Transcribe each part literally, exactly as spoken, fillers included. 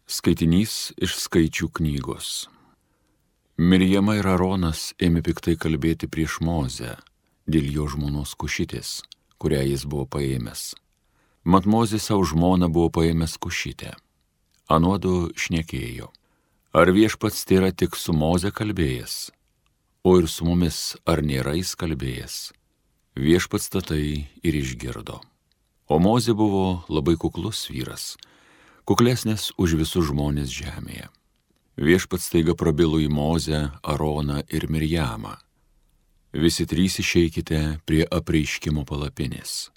Skaitinys iš Skaičių knygos. Mirjama ir Aronas ėmė piktai kalbėti prieš Mozę dėl jo žmonos Kušitės, kurią jis buvo paėmęs. Mat Mozė savo žmoną buvo paėmęs Kušitę. Anuodu šnekėjo: ar viešpats tėra tik su Moze kalbėjęs, o ir su mumis ar nėra jis kalbėjęs? Viešpats tatai ir išgirdo. O Mozė buvo labai kuklus vyras, kuklesnis už visus žmonės žemėje. Viešpats staiga prabilo į Mozę, Aroną ir Mirjamą: visi trys išeikite prie apreiškimo palapinės.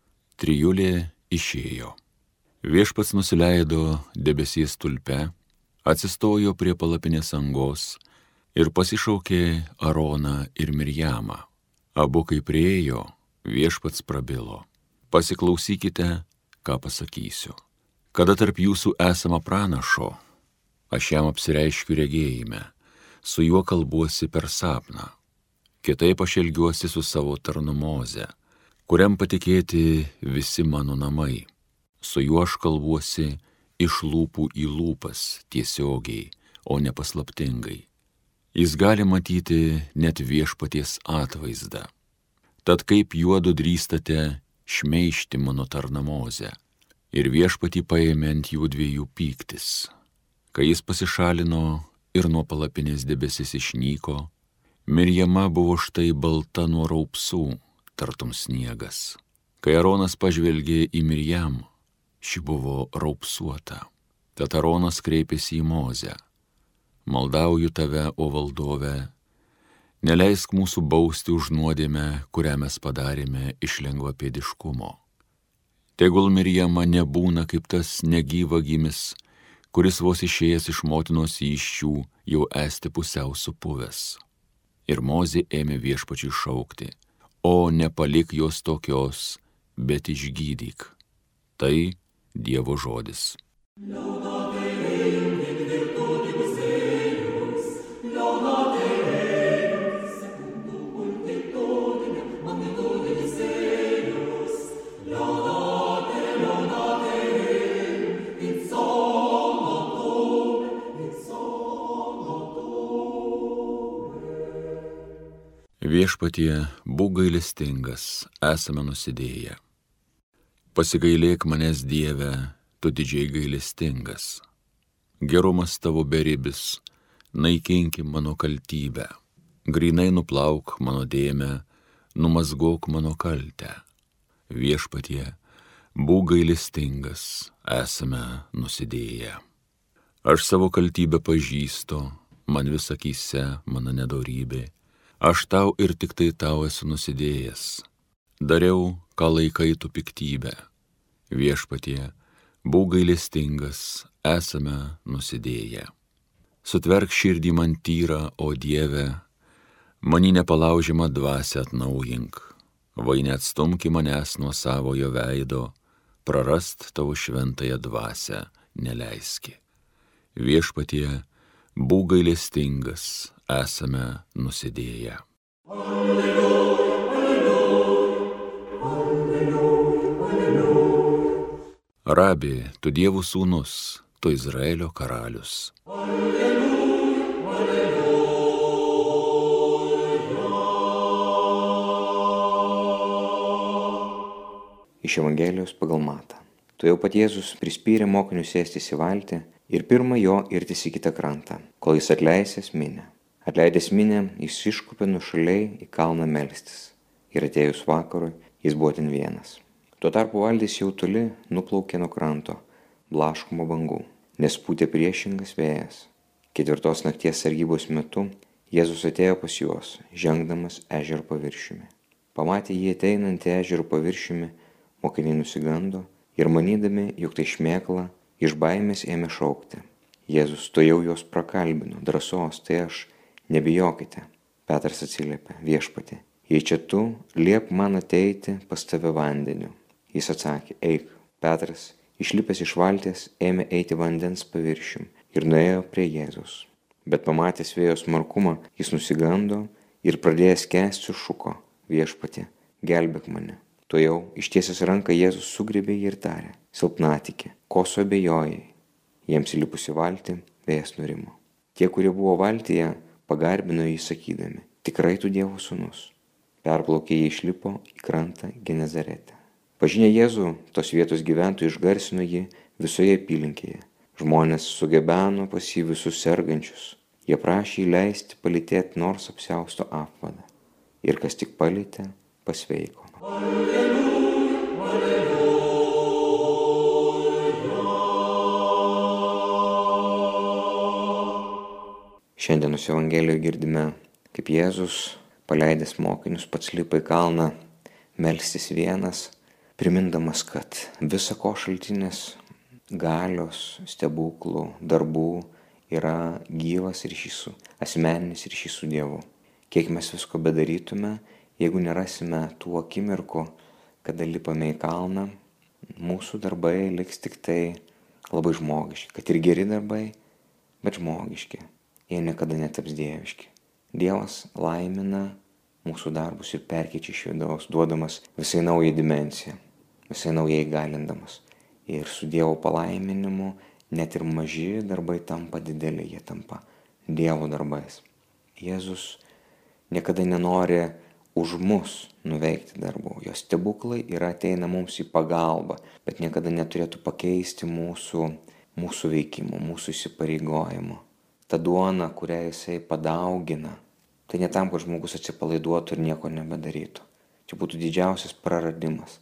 Trijulė išėjo. Viešpats nusileido debesies stulpe, atsistojo prie palapinės angos ir pasišaukė Aroną ir Mirjamą. Abu kai priėjo, viešpats prabilo: pasiklausykite, ką pasakysiu. Kada tarp jūsų esama pranašo, aš jam apsireiškiu regėjime, su juo kalbuosi per sapną. Kitaip aš elgiuosi su savo tarnu Moze, kuriam patikėti visi mano namai. Su juo aš kalbuosi iš lūpų į lūpas, tiesiogiai, o ne paslaptingai. Jis gali matyti net viešpaties atvaizdą. Tad kaip juodu drįstate šmeižti mano tarną Mozę? Ir viešpatį paėmė ant jų dviejų pyktis. Kai jis pasišalino ir nuo palapinės debesis išnyko, Mirjama buvo štai balta nuo raupsų, tartum sniegas. Kai Aronas pažvelgė į Mirjam, ši buvo raupsuota. Tad Aronas kreipėsi į Mozę: maldauju tave, o valdove, neleisk mūsų bausti už nuodėmę, kurią mes padarėme iš lengvapėdiškumo. Tegul Mirjama nebūna kaip tas negyva gimis, kuris vos išėjęs iš motinos įsčių jau esti pusiau supuvęs. Ir Mozė ėmė viešpačiui šaukti: o nepalik jos tokios, bet išgydyk. Tai Dievo žodis. Viešpatie, būk gailestingas, esame nusidėję. Pasigailėk manęs, Dieve, tu didžiai gailestingas. Gerumas tavo beribis, naikinki mano kaltybę. Grynai nuplauk mano dėmę, numazgok mano kaltę. Viešpatie, būk gailestingas, esame nusidėję. Aš savo kaltybę pažįstu, man vis akyse mano nedorybė. Aš tau ir tik tai tau esu nusidėjęs. Dariau, ką laikai tu piktybę. Viešpatie, būk gailestingas, esame nusidėję. Sutverk širdį man tyrą, o Dieve, mani nepalaužiamą dvasią atnaujink. Vai neatstumki manęs nuo savojo veido, prarast tavo šventąją dvasią neleiski. Viešpatie, būk gailestingas, esame nusidėję. Alleluja, alleluja, alleluja, alleluja. Rabi, tu Dievo sūnus, tu Izraelio karalius. Alleluja, alleluja. Iš Evangelijos pagal Matą. Tuojau pat Jėzus prispyrė mokinius sėstis į valtį ir pirma jo irtis į kitą krantą, kol jis atleisęs minę. Atleidęs minę, jis iškopė nuošaliai į kalną melstis. Ir atėjus vakarui, jis buvo ten vienas. Tuo tarpu valtis jau toli nuplaukė nuo kranto, blaškomo bangų, nes pūtė priešingas vėjas. Ketvirtos nakties sargybos metu Jėzus atėjo pas juos, žengdamas ežero paviršiumi. Pamatė jį ateinantį ežero paviršiumi, mokiniai nusigando ir manydami, jog tai šmėkla, iš baimės ėmė šaukti. Jėzus tuojau juos prakalbino: drąsos, tai aš, nebijokite. Petras atsiliepė: viešpatie, jei čia tu, liep man ateiti pas tave vandeniu. Jis atsakė: eik. Petras, išlipęs iš valties, ėmė eiti vandens paviršium ir nuėjo prie Jėzus. Bet pamatęs vėjo smarkumą, jis nusigando ir pradėjęs kęsti šuko: viešpatie, gelbėk mane. Tuojau ištiesęs ranką Jėzus sugriebė jį ir tarė: silpnatikė, ko suabejojai? Jiems įlipus į valtį, vėjas nurimo. Tie, kurie buvo valtyje, pagarbino jį sakydami: tikrai tu Dievo sūnus. Perplaukė jie išlipo į krantą Genezarete. Pažinę Jėzų, tos vietos gyventojai išgarsino jį visoje apylinkėje. Žmonės sugebeno pas jį visus sergančius. Jie prašė įleisti palytėti nors apsiausto apvadą. Ir kas tik palytė, pasveiko. Alleluja, alleluja. Šiandienos Evangelijoje girdime, kaip Jėzus, paleidęs mokinius, pats lipa į kalną melstis vienas, primindamas, kad visa ko šaltinis, galios, stebuklų, darbų yra gyvas ryšys su, asmeninis ryšys su Dievu. Kiek mes visko bedarytume, jeigu nerasime tų akimirkų, kada lipame į kalną, mūsų darbai liks tik tai labai žmogiški. Kad ir geri darbai, bet žmogiški. Jie niekada netaps dieviški. Dievas laimina mūsų darbus ir perkeičia iš vidaus, duodamas visai naują dimensiją, visai naujai galindamas. Ir su Dievo palaiminimu net ir maži darbai tampa dideli, jie tampa Dievo darbais. Jėzus niekada nenori už mus nuveikti darbų. Jo stebuklai yra ateina mums į pagalbą, bet niekada neturėtų pakeisti mūsų, mūsų veikimo, mūsų įsipareigojimo. Ta duona, kurią jisai padaugina, tai ne tam, kad žmogus atsipalaiduotų ir nieko nebedarytų. Čia būtų didžiausias praradimas.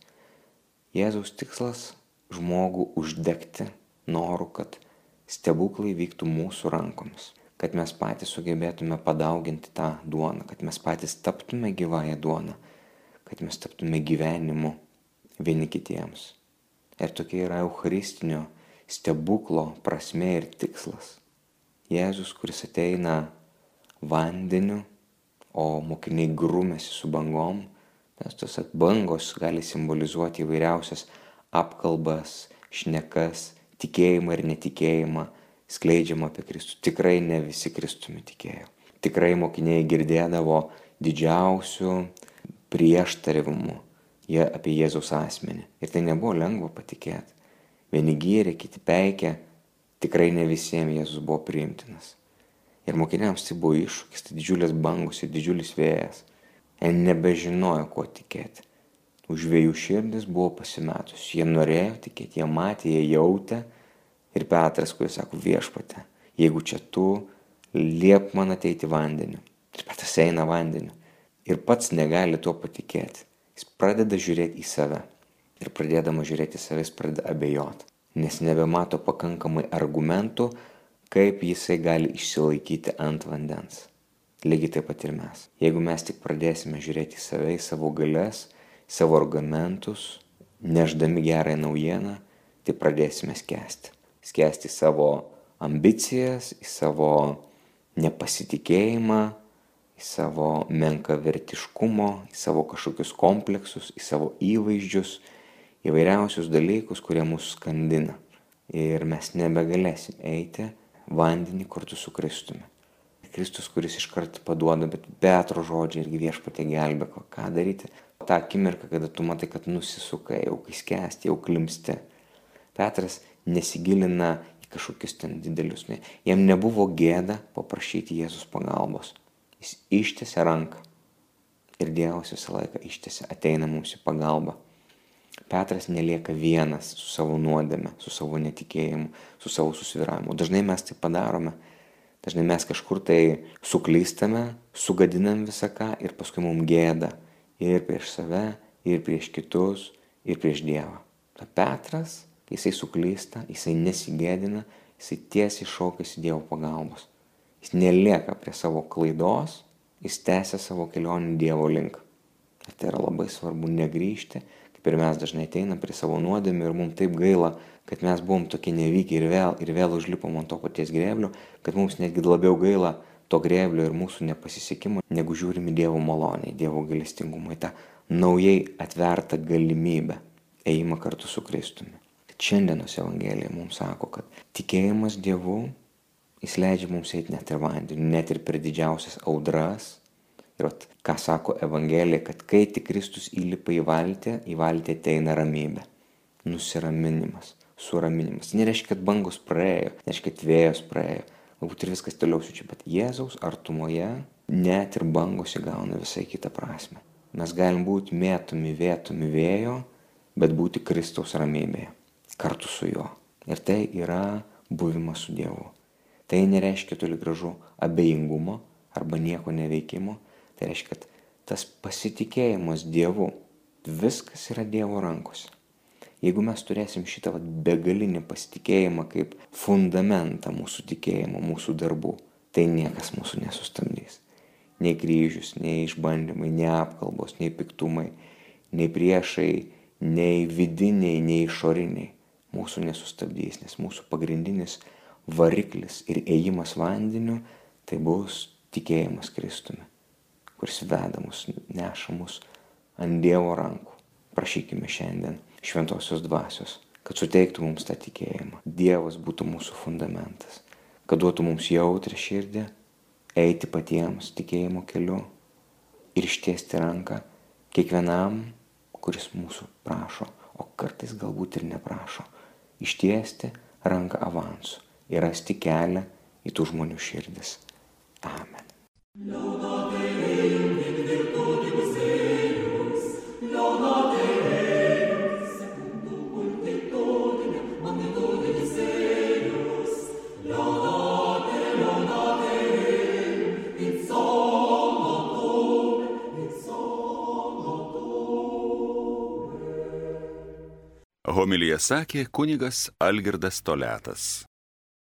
Jėzaus tikslas žmogų uždegti noru, kad stebuklai vyktų mūsų rankomis, kad mes patys sugebėtume padauginti tą duoną, kad mes patys taptume gyvąją duoną, kad mes taptume gyvenimu vieni kitiems. Ir tokia yra eucharistinio stebuklo prasmė ir tikslas. Jėzus, kuris ateina vandeniu, o mokiniai grūmėsi su bangom, nes tos bangos gali simbolizuoti įvairiausias apkalbas, šnekas, tikėjimą ir netikėjimą, skleidžiama apie Kristų. Tikrai ne visi Kristumi tikėjo. Tikrai mokiniai girdėdavo didžiausių prieštaravimų jie apie Jėzaus asmenį. Ir tai nebuvo lengva patikėti. Vieni gyrė, kiti peikė. Tikrai ne visiems Jėzus buvo priimtinas. Ir mokiniams tai buvo iššūkis, tai didžiulės bangos ir didžiulis vėjas. Jie nebežinojo, kuo tikėti. Už žvejų širdis buvo pasimetus. Jie norėjo tikėti, jie matė, jie jautė. Ir Petras, kuris sako: viešpatie, jeigu čia tu, liep man ateiti vandeniu. Ir Petras eina vandeniu. Ir pats negali tuo patikėti. Jis pradeda žiūrėti į save. Ir pradėdama žiūrėti į save, jis pradeda abejoti. Nes nebemato pakankamai argumentų, kaip jisai gali išsilaikyti ant vandens. Lygiai taip pat ir mes. Jeigu mes tik pradėsime žiūrėti į save, į savo galias, savo argumentus, nešdami gerąją naujieną, tai pradėsime skęsti. Skęsti į savo ambicijas, į savo nepasitikėjimą, į savo menkavertiškumo, į savo kažkokius kompleksus, į savo įvaizdžius, įvairiausius dalykus, kurie mus skandina. Ir mes nebegalėsim eiti vandenį kartu su Kristumi. Kristus, kuris iškart paduoda, bet Petro žodžiai irgi: viešpatie gelbėk, ką daryti. Ta akimirka, kada tu matai, kad nusisukai, jau kai skęsti, jau klimpsti. Petras nesigilina į kažkokius ten didelius. Ne. Jam nebuvo gėda paprašyti Jėzus pagalbos. Jis ištiesė ranką. Ir Dievas visą laiką ištiesė, ateina mums į pagalbą. Petras nelieka vienas su savo nuodėme, su savo netikėjimu, su savo susvyravimu. Dažnai mes tai padarome. Dažnai mes kažkur tai suklystame, sugadinam visą ką ir paskui mums gėda. Ir prieš save, ir prieš kitus, ir prieš Dievą. Ta Petras, jisai suklysta, jisai nesigėdina, jisai tiesiai šaukiasi Dievo pagalbos. Jis nelieka prie savo klaidos, jis tęsia savo kelionę Dievo link. Ir tai yra labai svarbu negrįžti, kaip ir mes dažnai ateinam prie savo nuodėmių ir mums taip gaila, kad mes buvom tokie nevykę ir vėl, ir vėl užlipom ant to paties grėblio, kad mums netgi labiau gaila to grėblio ir mūsų nepasisekimo, negu žiūrim į Dievo malonę, į Dievo gailestingumą, į tą naujai atvertą galimybę, ėjimą kartu su Kristumi. Šiandienos Evangelija mums sako, kad tikėjimas Dievu, jis leidžia mums eiti net ir vandeniu, net ir per didžiausias audras. Ir vat, ką sako Evangelija, kad kai tik Kristus įlipa į valtį, į valtį ateina ramybė, nusiraminimas, suraminimas. Nereiškia, kad bangos praėjo, nereiškia, kad vėjas praėjo. Galbūt ir viskas toliau siučia, bet Jėzaus artumoje net ir bangos įgauna visai kitą prasme. Mes galim būti mėtomi, vėtomi vėjo, bet būti Kristaus ramybėje, kartu su juo. Ir tai yra buvimas su Dievu. Tai nereiškia toli gražu abejingumo arba nieko neveikimo. Tai reiškia, kad tas pasitikėjimas Dievu, viskas yra Dievo rankose. Jeigu mes turėsim šitą vat, begalinį pasitikėjimą kaip fundamentą mūsų tikėjimo, mūsų darbų, tai niekas mūsų nesustabdys. Nei kryžius, nei išbandymai, nei apkalbos, nei piktumai, nei priešai, nei vidiniai, nei išoriniai mūsų nesustabdys, nes mūsų pagrindinis variklis ir ėjimas vandeniu tai bus tikėjimas Kristumi, kuris veda mus, neša mus ant Dievo rankų. Prašykime šiandien šventosios dvasios, kad suteiktų mums tą tikėjimą. Dievas būtų mūsų fundamentas, kad duotų mums jautrę širdį, eiti patiems tikėjimo keliu ir ištiesti ranką kiekvienam, kuris mūsų prašo, o kartais galbūt ir neprašo. Ištiesti ranką avansu ir rasti kelią į tų žmonių širdis. Amen. Homiliją sakė kunigas Algirdas Toliatas.